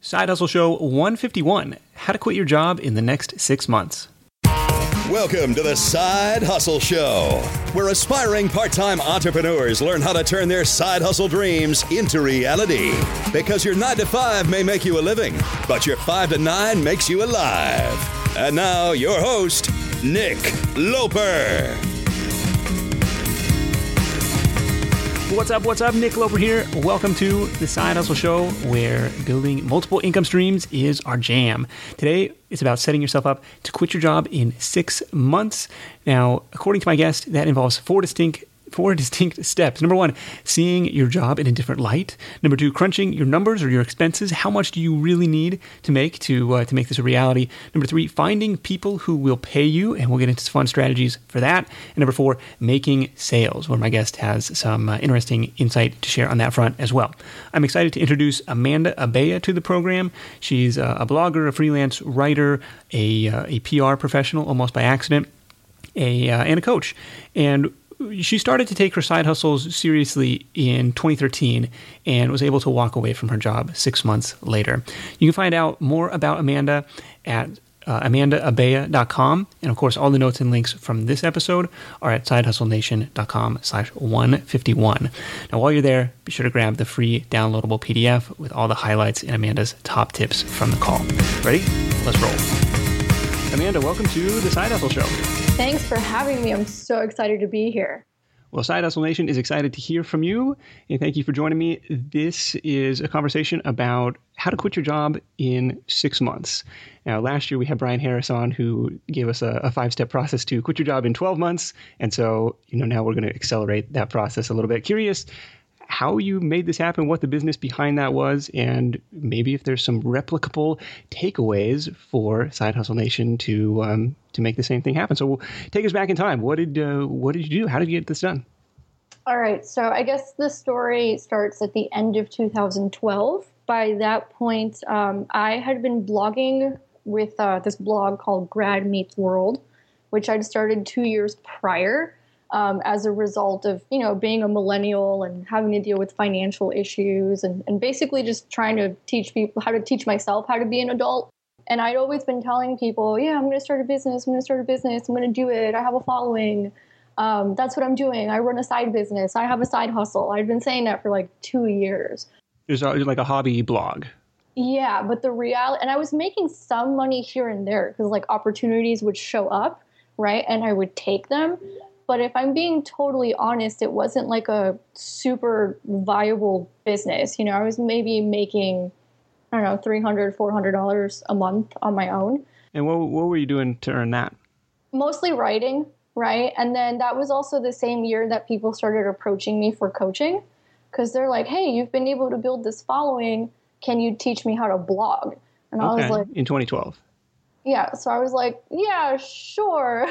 Side Hustle Show 151, How to Quit Your Job in the Next 6 Months. Welcome to the Side Hustle Show, where aspiring part-time entrepreneurs learn how to turn their side hustle dreams into reality. Because your 9 to 5 may make you a living, but your 5 to 9 makes you alive. And now, your host, Nick Loper. What's up? Nick Loper here. Welcome to the Side Hustle Show, where building multiple income streams is our jam. Today, it's about setting yourself up to quit your job in 6 months. Now, according to my guest, that involves four distinct steps. Number 1, seeing your job in a different light. Number 2, crunching your numbers or your expenses. How much do you really need to make this a reality? Number 3, finding people who will pay you, and we'll get into some fun strategies for that. And number 4, making sales, where my guest has some interesting insight to share on that front as well. I'm excited to introduce Amanda Abea to the program. She's a blogger, a freelance writer, a PR professional, almost by accident, and a coach. And she started to take her side hustles seriously in 2013 and was able to walk away from her job 6 months later. You can find out more about Amanda at amandaabea.com. And of course, all the notes and links from this episode are at sidehustlenation.com/151. Now, while you're there, be sure to grab the free downloadable PDF with all the highlights and Amanda's top tips from the call. Ready? Let's roll. Amanda, welcome to the Side Hustle Show. Thanks for having me. I'm so excited to be here. Well, Side Hustle Nation is excited to hear from you, and thank you for joining me. This is a conversation about how to quit your job in 6 months. Now, last year we had Brian Harris on, who gave us a 5-step process to quit your job in 12 months, and so now we're going to accelerate that process a little bit. Curious how you made this happen, what the business behind that was, and maybe if there's some replicable takeaways for Side Hustle Nation to make the same thing happen. So take us back in time. What did you do? How did you get this done? All right. So I guess the story starts at the end of 2012. By that point, I had been blogging with this blog called Grad Meets World, which I'd started 2 years prior. As a result of, being a millennial and having to deal with financial issues and basically just trying to teach people how to teach myself how to be an adult. And I'd always been telling people, I'm going to start a business. I'm going to do it. I have a following. That's what I'm doing. I run a side business. I have a side hustle. I've been saying that for like 2 years. It was like a hobby blog. Yeah, but the reality, and I was making some money here and there because like opportunities would show up, right? And I would take them. But if I'm being totally honest, it wasn't like a super viable business. I was maybe making, $300, $400 a month on my own. And what were you doing to earn that? Mostly writing, right? And then that was also the same year that people started approaching me for coaching because they're like, hey, you've been able to build this following. Can you teach me how to blog? And I was like, in 2012. Yeah. So I was like, yeah, sure.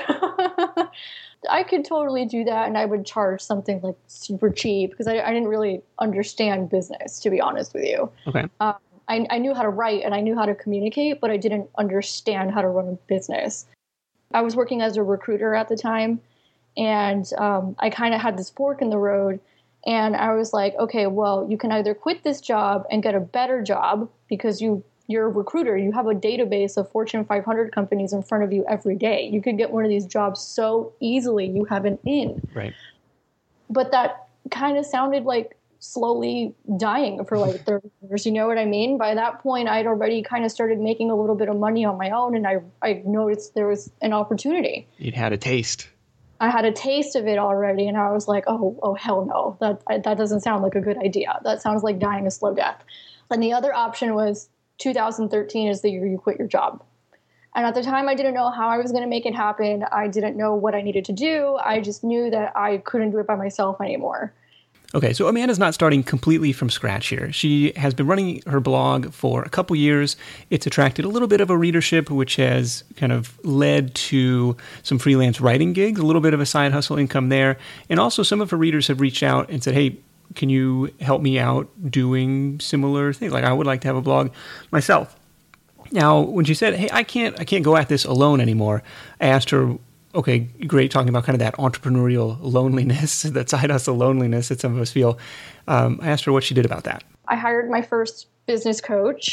I could totally do that, and I would charge something like super cheap because I didn't really understand business, to be honest with you. Okay. I knew how to write and I knew how to communicate, but I didn't understand how to run a business. I was working as a recruiter at the time, and I kind of had this fork in the road, and I was like, okay, well, you can either quit this job and get a better job because you're a recruiter. You have a database of Fortune 500 companies in front of you every day. You could get one of these jobs so easily. You have an in. Right. But that kind of sounded like slowly dying for like 30 years. You know what I mean? By that point, I'd already kind of started making a little bit of money on my own, and I noticed there was an opportunity. You'd had a taste. I had a taste of it already, and I was like, oh hell no. That doesn't sound like a good idea. That sounds like dying a slow death. And the other option was 2013 is the year you quit your job. And at the time, I didn't know how I was going to make it happen. I didn't know what I needed to do. I just knew that I couldn't do it by myself anymore. Okay, so Amanda's not starting completely from scratch here. She has been running her blog for a couple years. It's attracted a little bit of a readership, which has kind of led to some freelance writing gigs, a little bit of a side hustle income there. And also some of her readers have reached out and said, hey, can you help me out doing similar things? Like, I would like to have a blog myself. Now, when she said, hey, I can't go at this alone anymore, I asked her, okay, great, talking about kind of that entrepreneurial loneliness, that side hustle loneliness that some of us feel. I asked her what she did about that. I hired my first business coach,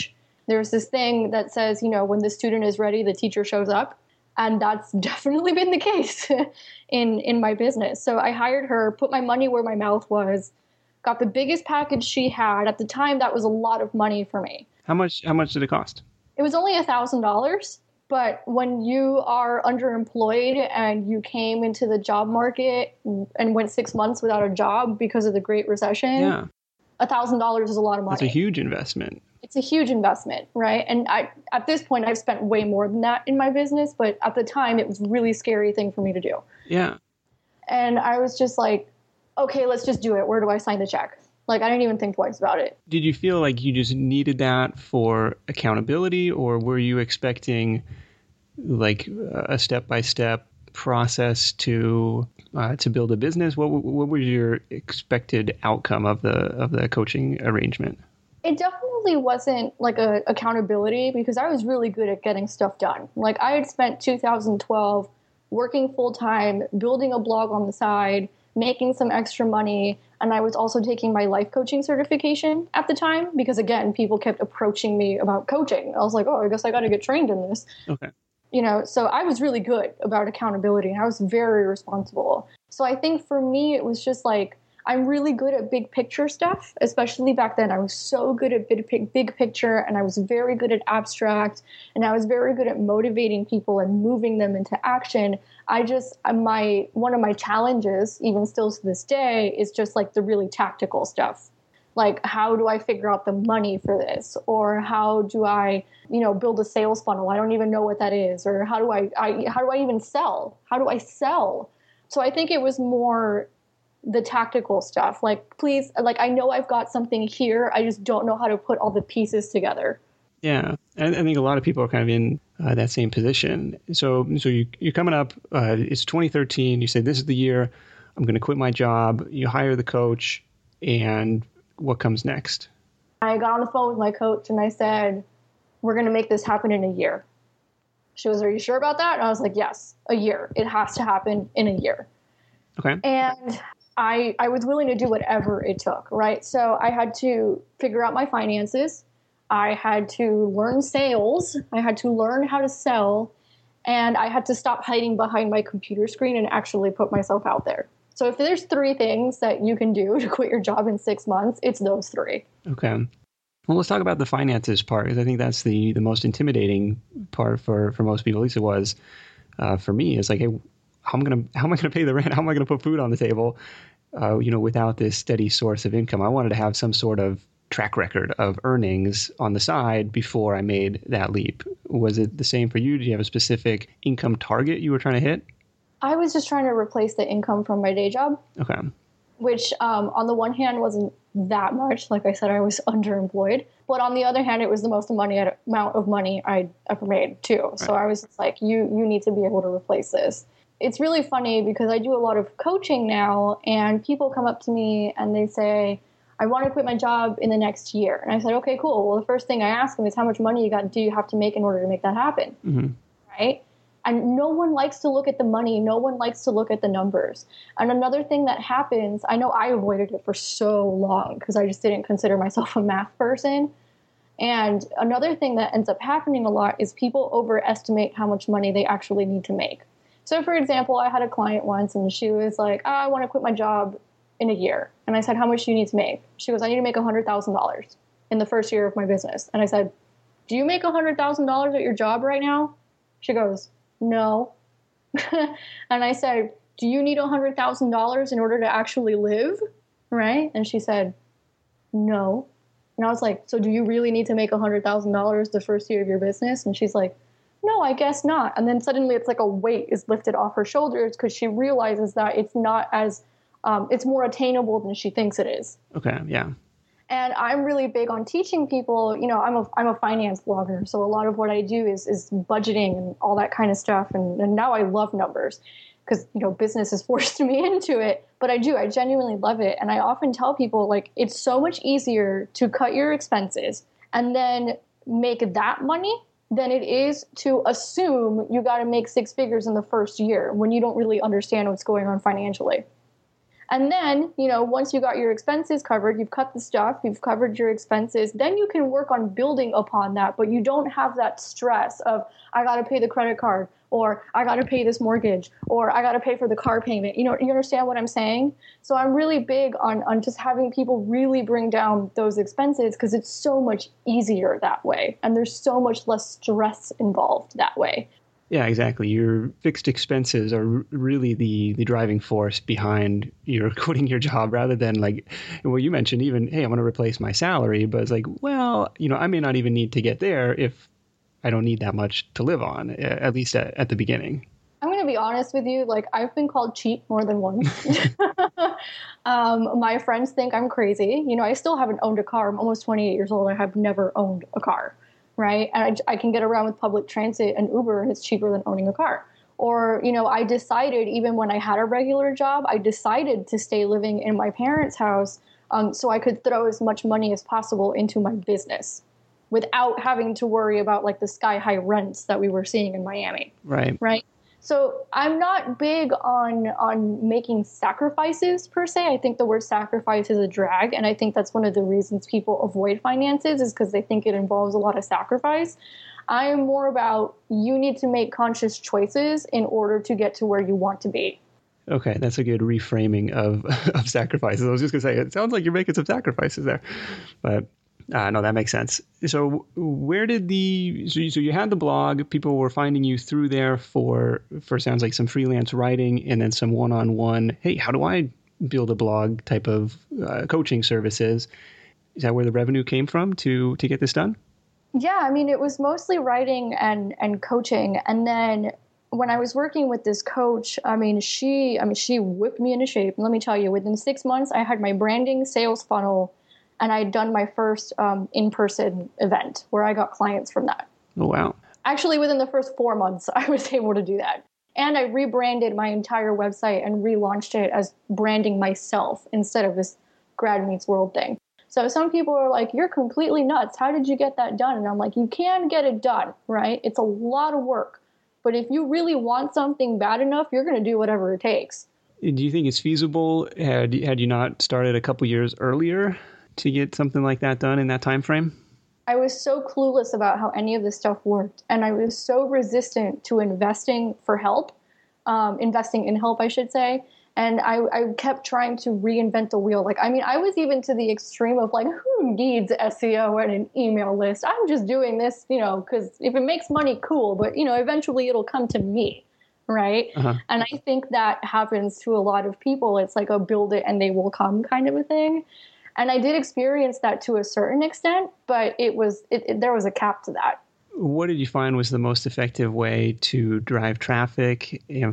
There's this thing that says, when the student is ready, the teacher shows up. And that's definitely been the case in my business. So I hired her, put my money where my mouth was, got the biggest package she had. At the time, that was a lot of money for me. How much did it cost? It was only $1,000. But when you are underemployed and you came into the job market and went 6 months without a job because of the Great Recession, $1,000 is a lot of money. That's a huge investment. It's a huge investment, right? And at this point, I've spent way more than that in my business. But at the time, it was a really scary thing for me to do. Yeah. And I was just like, okay, let's just do it. Where do I sign the check? Like, I didn't even think twice about it. Did you feel like you just needed that for accountability, or were you expecting like a step-by-step process to build a business? What was your expected outcome of the coaching arrangement? It definitely wasn't like a accountability, because I was really good at getting stuff done. Like, I had spent 2012 working full-time, building a blog on the side, making some extra money. And I was also taking my life coaching certification at the time because, again, people kept approaching me about coaching. I was like, oh, I guess I got to get trained in this. Okay. So I was really good about accountability and I was very responsible. So I think for me, it was just like, I'm really good at big picture stuff, especially back then. I was so good at big picture, and I was very good at abstract, and I was very good at motivating people and moving them into action. One of my challenges, even still to this day, is just like the really tactical stuff. Like, how do I figure out the money for this? Or how do I, build a sales funnel? I don't even know what that is. Or how do I even sell? How do I sell? So I think it was more the tactical stuff. Like, please, like, I know I've got something here. I just don't know how to put all the pieces together. Yeah. I think a lot of people are kind of in that same position. So you're coming up, it's 2013. You say, this is the year I'm going to quit my job. You hire the coach, and what comes next? I got on the phone with my coach and I said, we're going to make this happen in a year. She was, are you sure about that? And I was like, yes, a year. It has to happen in a year. Okay. And I was willing to do whatever it took, right? So I had to figure out my finances. I had to learn sales. I had to learn how to sell. And I had to stop hiding behind my computer screen and actually put myself out there. So if there's 3 things that you can do to quit your job in 6 months, it's those 3. Okay. Well, let's talk about the finances part, because I think that's the most intimidating part for most people. At least it was for me. It's like, hey, how am I going to pay the rent? How am I going to put food on the table? Without this steady source of income. I wanted to have some sort of track record of earnings on the side before I made that leap. Was it the same for you? Did you have a specific income target you were trying to hit? I was just trying to replace the income from my day job. Okay. Which on the one hand wasn't that much. Like I said, I was underemployed. But on the other hand, it was the most amount of money I'd ever made too. Right. So I was just like, you need to be able to replace this. It's really funny because I do a lot of coaching now, and people come up to me and they say, I want to quit my job in the next year. And I said, okay, cool. Well, the first thing I ask them is, how much money do you have to make in order to make that happen? Mm-hmm. Right? And no one likes to look at the money. No one likes to look at the numbers. And another thing that happens, I know I avoided it for so long because I just didn't consider myself a math person. And another thing that ends up happening a lot is people overestimate how much money they actually need to make. So, for example, I had a client once and she was like, I want to quit my job in a year. And I said, how much do you need to make? She goes, I need to make $100,000 in the first year of my business. And I said, do you make $100,000 at your job right now? She goes, no. And I said, do you need $100,000 in order to actually live? Right? And she said, no. And I was like, so do you really need to make $100,000 the first year of your business? And she's like, no, I guess not. And then suddenly it's like a weight is lifted off her shoulders because she realizes that it's not as, it's more attainable than she thinks it is. Okay, yeah. And I'm really big on teaching people, I'm a finance blogger. So a lot of what I do is budgeting and all that kind of stuff. And now I love numbers because, business has forced me into it. But I genuinely love it. And I often tell people, like, it's so much easier to cut your expenses and then make that money than it is to assume you got to make 6 figures in the first year when you don't really understand what's going on financially. And then, once you got your expenses covered, you've cut the stuff, you've covered your expenses, then you can work on building upon that. But you don't have that stress of, I got to pay the credit card, or I got to pay this mortgage, or I got to pay for the car payment. You understand what I'm saying? So I'm really big on just having people really bring down those expenses, because it's so much easier that way. And there's so much less stress involved that way. Yeah, exactly. Your fixed expenses are really the driving force behind your quitting your job, rather than like, well, you mentioned even, hey, I want to replace my salary, but it's like, well, I may not even need to get there if I don't need that much to live on, at least at the beginning. I'm going to be honest with you. Like, I've been called cheap more than once. My friends think I'm crazy. I still haven't owned a car. I'm almost 28 years old. I have never owned a car. Right? And I can get around with public transit and Uber, and it's cheaper than owning a car. Or, I decided, even when I had a regular job, I decided to stay living in my parents' house so I could throw as much money as possible into my business without having to worry about like the sky-high rents that we were seeing in Miami. Right. Right? So I'm not big on making sacrifices per se. I think the word sacrifice is a drag, and I think that's one of the reasons people avoid finances, is because they think it involves a lot of sacrifice. I am more about, you need to make conscious choices in order to get to where you want to be. Okay, that's a good reframing of sacrifices. I was just going to say, it sounds like you're making some sacrifices there, but no, that makes sense. So where did so you had the blog, people were finding you through there for sounds like some freelance writing, and then some one-on-one, hey, how do I build a blog type of coaching services? Is that where the revenue came from to get this done? Yeah, I mean, it was mostly writing and coaching. And then when I was working with this coach, she whipped me into shape. And let me tell you, within 6 months, I had my branding, sales funnel, and I had done my first in-person event where I got clients from that. Oh, wow. Actually, within the first 4 months, I was able to do that. And I rebranded my entire website and relaunched it as branding myself instead of this Grad Meets World thing. So some people are like, you're completely nuts. How did you get that done? And I'm like, you can get it done, right? It's a lot of work. But if you really want something bad enough, you're going to do whatever it takes. Do you think it's feasible? Had you not started a couple years earlier to get something like that done in that time frame? I was so clueless about how any of this stuff worked. And I was so resistant to investing in help, I should say. And I kept trying to reinvent the wheel. I was even to the extreme of like, who needs SEO and an email list? I'm just doing this, because if it makes money, cool. But, eventually it'll come to me, right? Uh-huh. And I think that happens to a lot of people. It's like a build it and they will come kind of a thing. And I did experience that to a certain extent, but there was a cap to that. What did you find was the most effective way to drive traffic and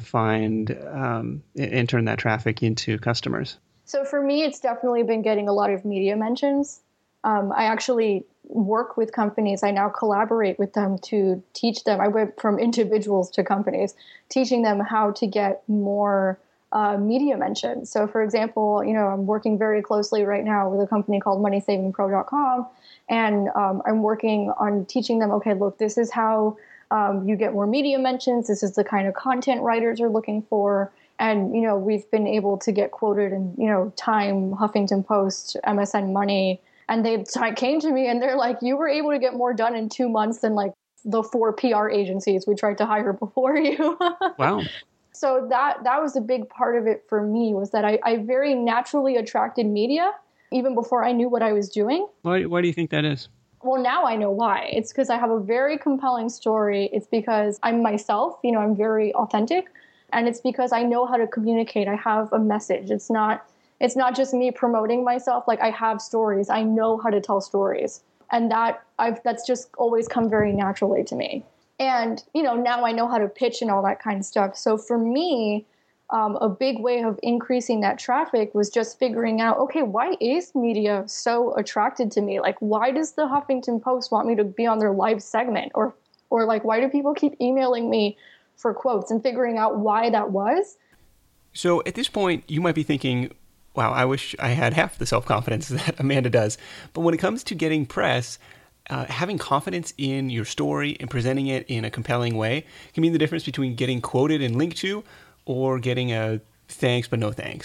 and turn that traffic into customers? So for me, it's definitely been getting a lot of media mentions. I actually work with companies. I now collaborate with them to teach them. I went from individuals to companies, teaching them how to get more media mentions. So for example, I'm working very closely right now with a company called MoneySavingPro.com. And I'm working on teaching them, okay, look, this is how you get more media mentions. This is the kind of content writers are looking for. And, we've been able to get quoted in, Time, Huffington Post, MSN Money. And they came to me and they're like, you were able to get more done in 2 months than like the 4 PR agencies we tried to hire before you. Wow. So that was a big part of it for me, was that I very naturally attracted media even before I knew what I was doing. Why do you think that is? Well, now I know why. It's because I have a very compelling story. It's because I'm myself, I'm very authentic. And it's because I know how to communicate. I have a message. It's not just me promoting myself. Like, I have stories. I know how to tell stories. And that's just always come very naturally to me. And, now I know how to pitch and all that kind of stuff. So for me, a big way of increasing that traffic was just figuring out, okay, why is media so attracted to me? Like, why does the Huffington Post want me to be on their live segment? Or like, why do people keep emailing me for quotes, and figuring out why that was? So at this point, you might be thinking, wow, I wish I had half the self-confidence that Amanda does. But when it comes to getting press, having confidence in your story and presenting it in a compelling way can mean the difference between getting quoted and linked to or getting a thanks but no thanks.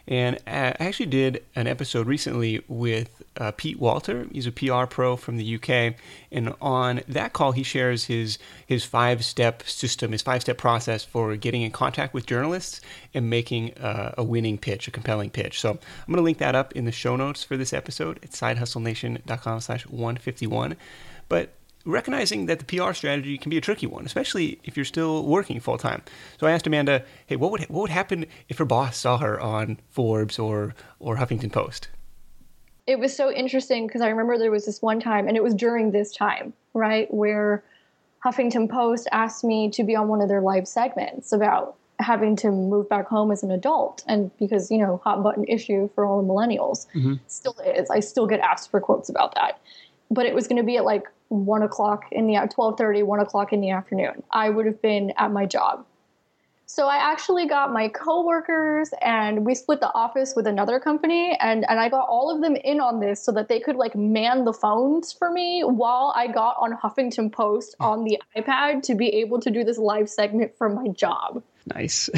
And I actually did an episode recently with Pete Walter. He's a PR pro from the UK. And on that call, he shares his 5-step system, his 5-step process for getting in contact with journalists and making a winning pitch, a compelling pitch. So I'm going to link that up in the show notes for this episode at sidehustlenation.com/151. But recognizing that the PR strategy can be a tricky one, especially if you're still working full time. So I asked Amanda, hey, what would happen if her boss saw her on Forbes or Huffington Post? It was so interesting because I remember there was this one time, and it was during this time, right, where Huffington Post asked me to be on one of their live segments about having to move back home as an adult. And because, hot button issue for all the millennials, still is. I still get asked for quotes about that. But it was going to be at 1 o'clock 12:30, 1 o'clock in the afternoon. I would have been at my job. So I actually got my coworkers, and we split the office with another company, and I got all of them in on this so that they could man the phones for me while I got on Huffington Post on the iPad to be able to do this live segment for my job. Nice.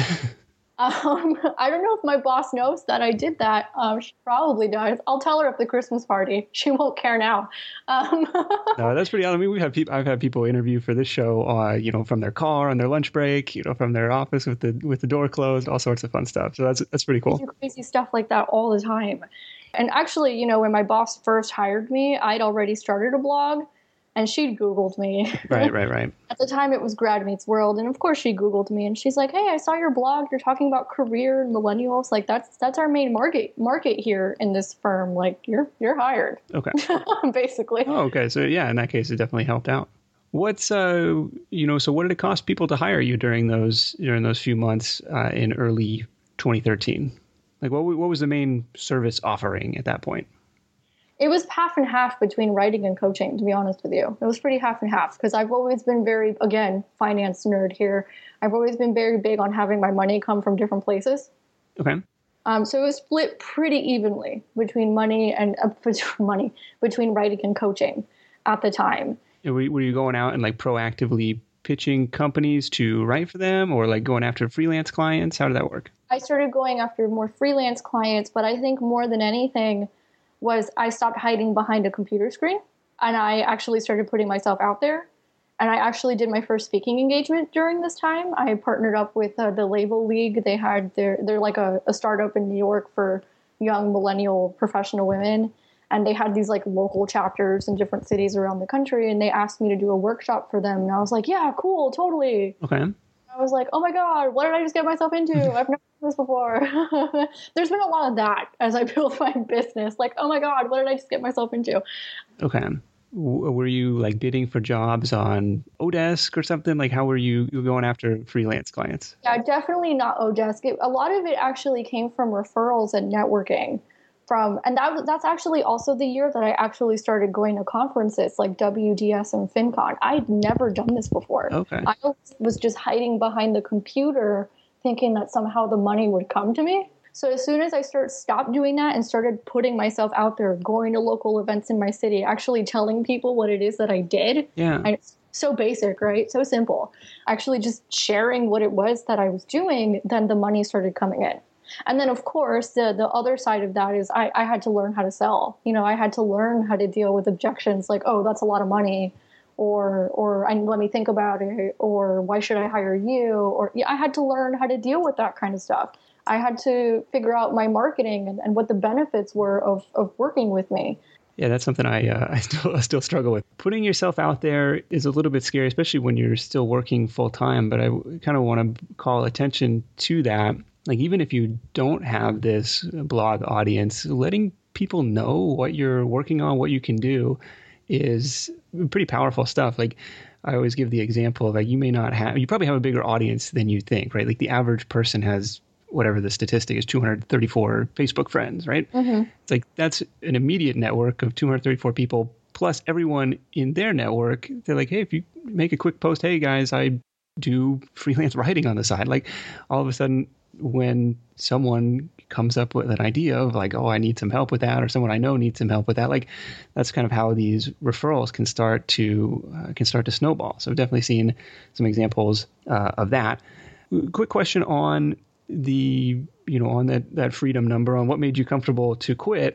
I don't know if my boss knows that I did that. She probably does. I'll tell her at the Christmas party. She won't care now. No, that's pretty. I mean, I've had people interview for this show, from their car on their lunch break, from their office with the door closed, all sorts of fun stuff. So that's pretty cool. I do crazy stuff like that all the time. And actually, when my boss first hired me, I'd already started a blog. And she'd Googled me. Right. At the time, it was Grad Meets World. And of course, she Googled me. And she's like, hey, I saw your blog. You're talking about career and millennials. That's our main market here in this firm. You're hired. Okay. Basically. Oh, okay. So, yeah, in that case, it definitely helped out. What's, so what did it cost people to hire you during those few months in early 2013? What was the main service offering at that point? It was half and half between writing and coaching, to be honest with you. It was pretty half and half because I've always been finance nerd here. I've always been very big on having my money come from different places. Okay. So it was split pretty evenly between between writing and coaching at the time. Were you going out and proactively pitching companies to write for them or going after freelance clients? How did that work? I started going after more freelance clients, but I think more than anything was I stopped hiding behind a computer screen and I actually started putting myself out there. And I actually did my first speaking engagement during this time. I partnered up with the Label League. They're like a startup in New York for young millennial professional women. And they had these local chapters in different cities around the country. And they asked me to do a workshop for them. And I was like, yeah, cool, totally. Okay. I was like, oh my God, what did I just get myself into? I've never done this before. There's been a lot of that as I build my business. Oh my God, what did I just get myself into? Okay. Were you bidding for jobs on Odesk or something? How were you going after freelance clients? Yeah, definitely not Odesk. A lot of it actually came from referrals and networking. And that's actually also the year that I actually started going to conferences like WDS and FinCon. I'd never done this before. Okay. I was just hiding behind the computer thinking that somehow the money would come to me. So as soon as I stopped doing that and started putting myself out there, going to local events in my city, actually telling people what it is that I did. Yeah. It's so basic, right? So simple. Actually just sharing what it was that I was doing, then the money started coming in. And then, of course, the other side of that is I had to learn how to sell. I had to learn how to deal with objections oh, that's a lot of money, or let me think about it, or why should I hire you? Or I had to learn how to deal with that kind of stuff. I had to figure out my marketing and what the benefits were of working with me. Yeah, that's something I still struggle with. Putting yourself out there is a little bit scary, especially when you're still working full time. But I kind of want to call attention to that. Even if you don't have this blog audience, letting people know what you're working on, what you can do is pretty powerful stuff. I always give the example of you probably have a bigger audience than you think, right? The average person has whatever the statistic is, 234 Facebook friends, right? Mm-hmm. It's that's an immediate network of 234 people plus everyone in their network. They're hey, if you make a quick post, hey guys, I do freelance writing on the side. All of a sudden, when someone comes up with an idea of oh, I need some help with that, or someone I know needs some help with that, that's kind of how these referrals can start to snowball. So I've definitely seen some examples of that. Quick question on the on that freedom number, on what made you comfortable to quit,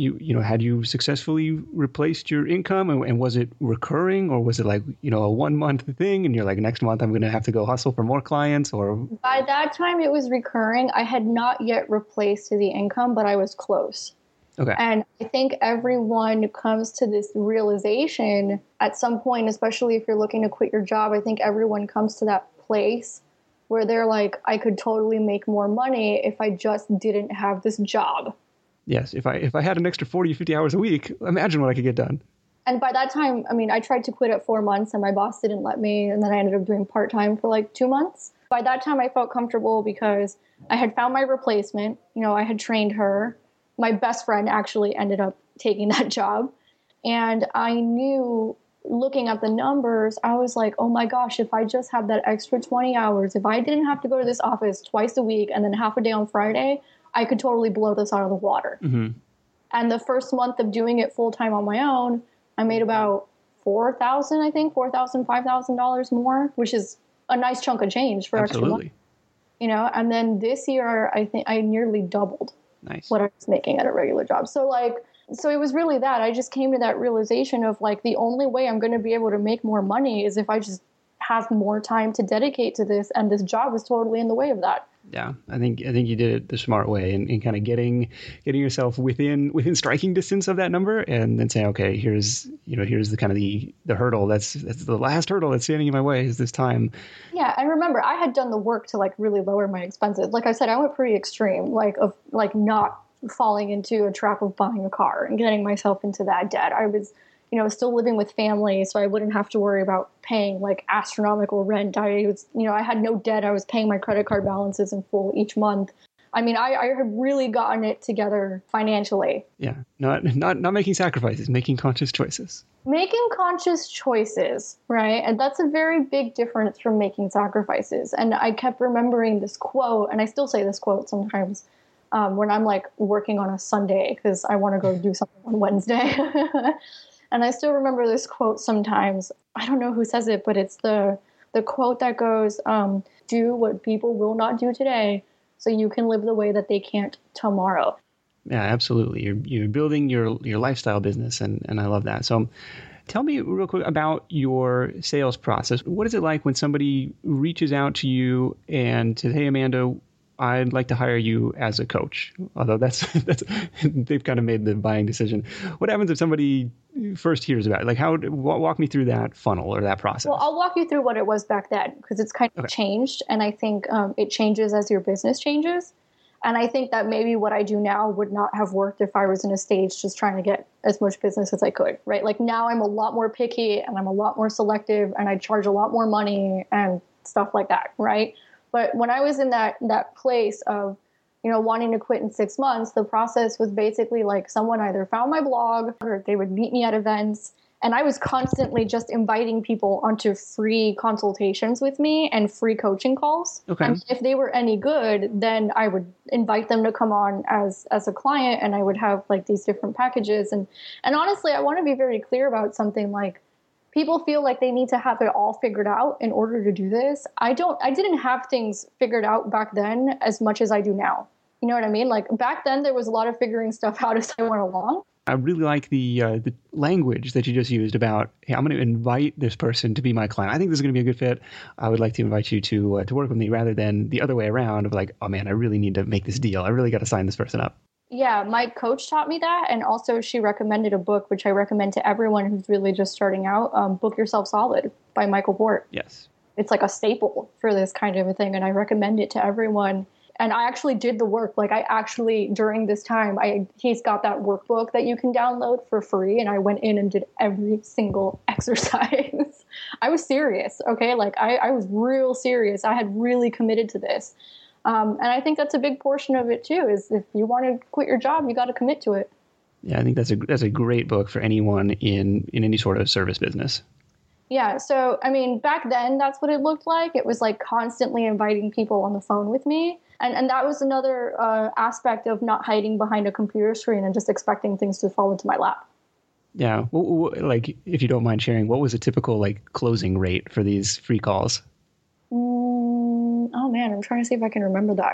had you successfully replaced your income, and was it recurring, or was it like, a 1 month thing and you're like, next month I'm going to have to go hustle for more clients? Or by that time it was recurring. I had not yet replaced the income, but I was close. Okay. And I think everyone comes to this realization at some point, especially if you're looking to quit your job. I think everyone comes to that place where they're like, I could totally make more money if I just didn't have this job. Yes, if I had an extra 40 or 50 hours a week, imagine what I could get done. And by that time, I tried to quit at 4 months and my boss didn't let me. And then I ended up doing part-time for like 2 months. By that time, I felt comfortable because I had found my replacement. I had trained her. My best friend actually ended up taking that job. And I knew, looking at the numbers, I was like, oh my gosh, if I just have that extra 20 hours, if I didn't have to go to this office twice a week and then half a day on Friday, I could totally blow this out of the water. Mm-hmm. And the first month of doing it full time on my own, I made about $4,000, $5,000 more, which is a nice chunk of change for extra money. And then this year, I think I nearly doubled what I was making at a regular job. So it was really that. I just came to that realization of like, the only way I'm going to be able to make more money is if I just have more time to dedicate to this. And this job was totally in the way of that. Yeah, I think you did it the smart way, and kind of getting yourself within striking distance of that number, and then saying, okay, here's the kind of the hurdle that's the last hurdle that's standing in my way is this time. Yeah, and remember, I had done the work to like really lower my expenses. Like I said, I went pretty extreme, of not falling into a trap of buying a car and getting myself into that debt. I was still living with family, so I wouldn't have to worry about paying like astronomical rent. I had no debt. I was paying my credit card balances in full each month. I had really gotten it together financially. Yeah, not making sacrifices, making conscious choices. Making conscious choices, right? And that's a very big difference from making sacrifices. And I kept remembering this quote, and I still say this quote sometimes when I'm like working on a Sunday because I want to go do something on Wednesday. And I still remember this quote sometimes. I don't know who says it, but it's the quote that goes, do what people will not do today so you can live the way that they can't tomorrow. Yeah, absolutely. You're building your lifestyle business, and I love that. So tell me real quick about your sales process. What is it like when somebody reaches out to you and says, hey, Amanda, I'd like to hire you as a coach, although that's they've kind of made the buying decision. What happens if somebody first hears about it? Like, walk me through that funnel or that process. Well, I'll walk you through what it was back then because it's kind of changed, and I think it changes as your business changes. And I think that maybe what I do now would not have worked if I was in a stage just trying to get as much business as I could, right? Like now I'm a lot more picky and I'm a lot more selective and I charge a lot more money and stuff like that, right? But when I was in that place of, wanting to quit in 6 months, the process was basically like someone either found my blog or they would meet me at events. And I was constantly just inviting people onto free consultations with me and free coaching calls. Okay. And if they were any good, then I would invite them to come on as a client, and I would have like these different packages. And honestly, I want to be very clear about something. Like, people feel like they need to have it all figured out in order to do this. I didn't have things figured out back then as much as I do now. You know what I mean? Like back then there was a lot of figuring stuff out as I went along. I really like the language that you just used about, hey, I'm going to invite this person to be my client. I think this is going to be a good fit. I would like to invite you to work with me, rather than the other way around of like, oh man, I really need to make this deal. I really got to sign this person up. Yeah, my coach taught me that. And also she recommended a book, which I recommend to everyone who's really just starting out, Book Yourself Solid by Michael Port. Yes. It's like a staple for this kind of a thing. And I recommend it to everyone. And I actually did the work. Like during this time, he's got that workbook that you can download for free. And I went in and did every single exercise. I was serious. Okay. Like I was real serious. I had really committed to this. And I think that's a big portion of it too, is if you want to quit your job, you got to commit to it. Yeah, I think that's a great book for anyone in any sort of service business. Yeah. So, I mean, back then, that's what it looked like. It was like constantly inviting people on the phone with me. And that was another aspect of not hiding behind a computer screen and just expecting things to fall into my lap. Yeah. Well, like, if you don't mind sharing, what was a typical like closing rate for these free calls? Oh man, I'm trying to see if I can remember that.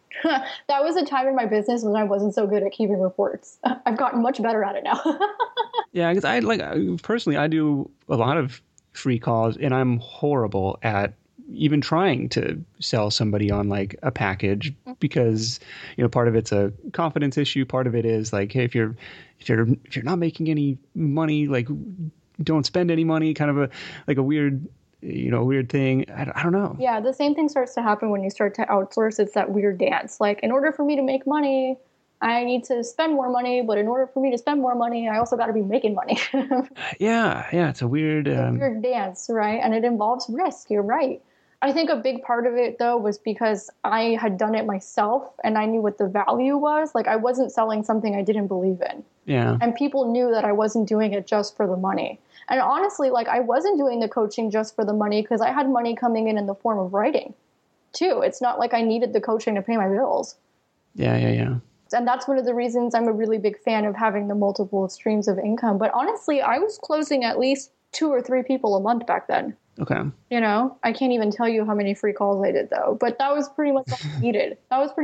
That was a time in my business when I wasn't so good at keeping reports. I've gotten much better at it now. Yeah, because personally, I do a lot of free calls, and I'm horrible at even trying to sell somebody on like a package because, part of it's a confidence issue. Part of it is like, hey, if you're not making any money, like don't spend any money, kind of a weird thing. I don't know. Yeah, the same thing starts to happen when you start to outsource. It's that weird dance. Like, in order for me to make money, I need to spend more money. But in order for me to spend more money, I also got to be making money. Yeah. It's a weird, weird dance, right? And it involves risk. You're right. I think a big part of it, though, was because I had done it myself and I knew what the value was. Like, I wasn't selling something I didn't believe in. Yeah. And people knew that I wasn't doing it just for the money. And honestly, like, I wasn't doing the coaching just for the money because I had money coming in the form of writing, too. It's not like I needed the coaching to pay my bills. Yeah. And that's one of the reasons I'm a really big fan of having the multiple streams of income. But honestly, I was closing at least 2 or 3 people a month back then. Okay. I can't even tell you how many free calls I did, though. But that was pretty much all I needed.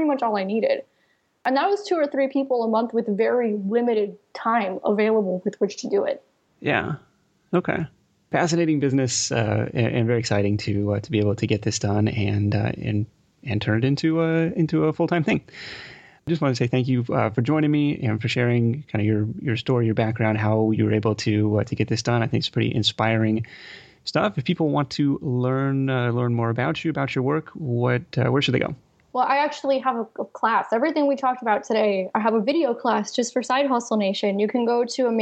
And that was 2 or 3 people a month with very limited time available with which to do it. Yeah. Okay. Fascinating business and very exciting to be able to get this done and turn it into a full-time thing. I just want to say thank you for joining me and for sharing kind of your story, your background, how you were able to get this done. I think it's pretty inspiring stuff. If people want to learn more about you, about your work, where should they go? Well, I actually have a class. Everything we talked about today, I have a video class just for Side Hustle Nation. You can go to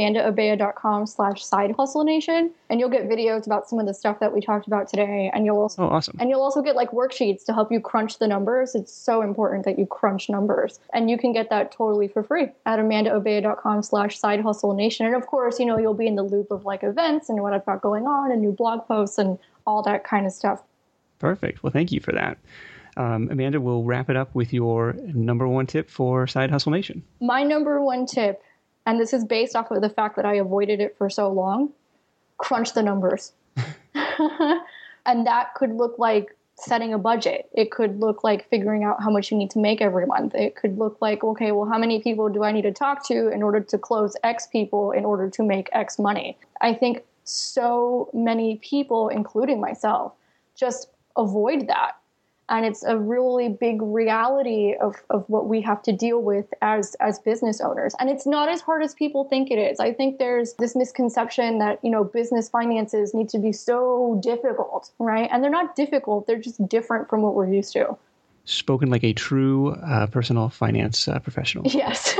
amandaabea.com/sidehustlenation, and you'll get videos about some of the stuff that we talked about today. And you'll also, awesome. And you'll also get like worksheets to help you crunch the numbers. It's so important that you crunch numbers. And you can get that totally for free at amandaabea.com/sidehustlenation. And of course, you'll be in the loop of like events and what I've got going on and new blog posts and all that kind of stuff. Perfect. Well, thank you for that. Amanda, we'll wrap it up with your number one tip for Side Hustle Nation. My number one tip, and this is based off of the fact that I avoided it for so long, crunch the numbers. And that could look like setting a budget. It could look like figuring out how much you need to make every month. It could look like, okay, well, how many people do I need to talk to in order to close X people in order to make X money? I think so many people, including myself, just avoid that. And it's a really big reality of what we have to deal with as business owners. And it's not as hard as people think it is. I think there's this misconception that, business finances need to be so difficult, right? And they're not difficult. They're just different from what we're used to. Spoken like a true personal finance professional. Yes.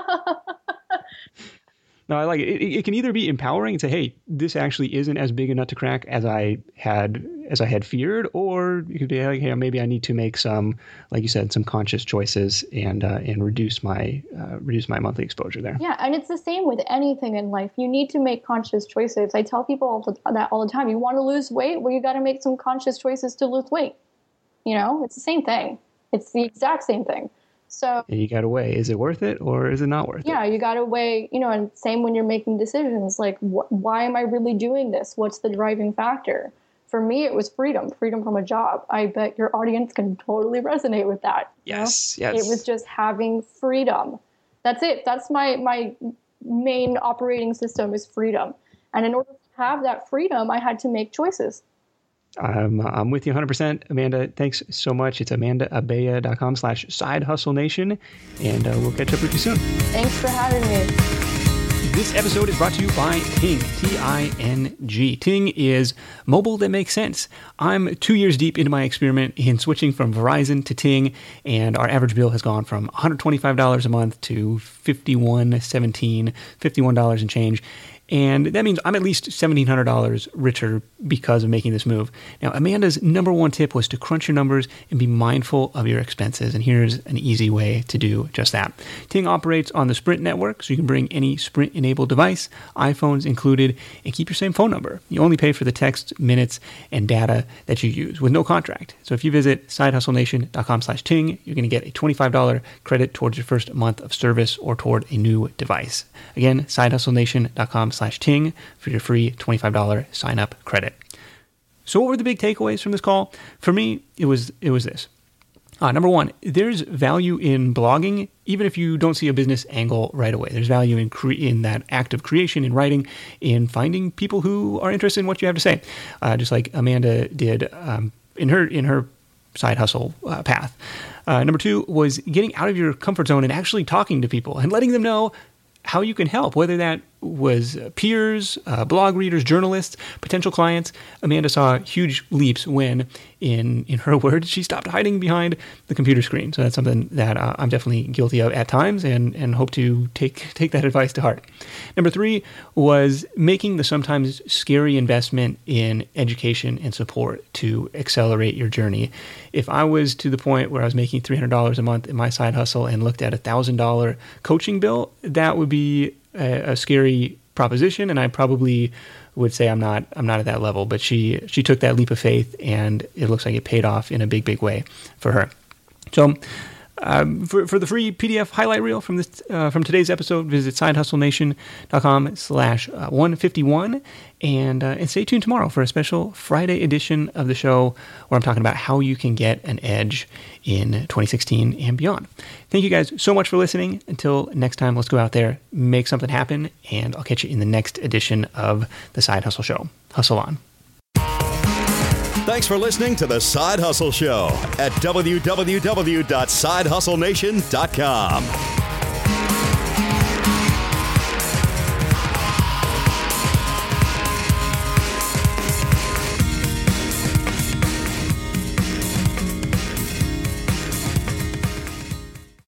No, I like it. It can either be empowering and say, "Hey, this actually isn't as big a nut to crack as I had feared," or you could be like, "Hey, maybe I need to make some, like you said, some conscious choices and reduce my monthly exposure there." Yeah, and it's the same with anything in life. You need to make conscious choices. I tell people that all the time. You want to lose weight? Well, you got to make some conscious choices to lose weight. It's the same thing. It's the exact same thing. So and you got to weigh, is it worth it or is it not worth it? Yeah, you got to weigh, and same when you're making decisions, like why am I really doing this? What's the driving factor? For me, it was freedom from a job. I bet your audience can totally resonate with that. Yes. It was just having freedom. That's it. That's my main operating system is freedom. And in order to have that freedom, I had to make choices. I'm with you 100%. Amanda, thanks so much. It's amandaabea.com/sidehustlenation, and we'll catch up with you soon. Thanks for having me. This episode is brought to you by Ting, T-I-N-G. Ting is mobile that makes sense. I'm 2 years deep into my experiment in switching from Verizon to Ting, and our average bill has gone from $125 a month to $51 and change. And that means I'm at least $1,700 richer because of making this move. Now, Amanda's number one tip was to crunch your numbers and be mindful of your expenses. And here's an easy way to do just that. Ting operates on the Sprint network, so you can bring any Sprint-enabled device, iPhones included, and keep your same phone number. You only pay for the text, minutes, and data that you use with no contract. So if you visit sidehustlenation.com/Ting, you're going to get a $25 credit towards your first month of service or toward a new device. Again, sidehustlenation.com/Ting for your free $25 sign-up credit. So what were the big takeaways from this call? For me, it was this. Number one, there's value in blogging, even if you don't see a business angle right away. There's value in that act of creation, in writing, in finding people who are interested in what you have to say, just like Amanda did in her side hustle path. Number two was getting out of your comfort zone and actually talking to people and letting them know how you can help, whether that was peers, blog readers, journalists, potential clients. Amanda saw huge leaps when, in her words, she stopped hiding behind the computer screen. So that's something that I'm definitely guilty of at times, and hope to take that advice to heart. Number three was making the sometimes scary investment in education and support to accelerate your journey. If I was to the point where I was making $300 a month in my side hustle and looked at $1,000 coaching bill, that would be a scary proposition, and I probably would say I'm not at that level. But she took that leap of faith, and it looks like it paid off in a big way for her. So for the free PDF highlight reel from today's episode, visit sidehustlenation.com/151, and stay tuned tomorrow for a special Friday edition of the show where I'm talking about how you can get an edge in 2016 and beyond. Thank you guys so much for listening. Until next time, let's go out there, make something happen, and I'll catch you in the next edition of the Side Hustle Show. Hustle on. Thanks for listening to The Side Hustle Show at www.sidehustlenation.com.